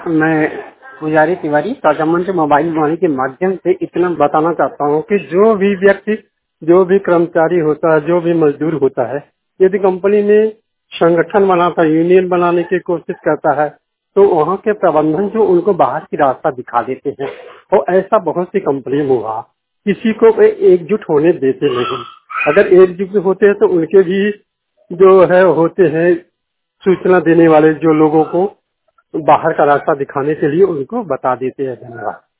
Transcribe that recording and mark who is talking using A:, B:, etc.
A: मैं पुजारी तिवारी राजामंच मोबाइल वाणी के माध्यम से इतना बताना चाहता हूँ कि जो भी व्यक्ति, जो भी कर्मचारी होता है, जो भी मजदूर होता है, यदि कंपनी में संगठन बनाता है, यूनियन बनाने की कोशिश करता है, तो वहाँ के प्रबंधन जो उनको बाहर की रास्ता दिखा देते हैं। और ऐसा बहुत सी कंपनी में हुआ, किसी को एकजुट होने देते नहीं। अगर एकजुट होते हैं तो उनके भी जो है होते हैं सूचना देने वाले, जो लोगों को बाहर का रास्ता दिखाने के लिए उनको बता देते हैं। धन्यवाद।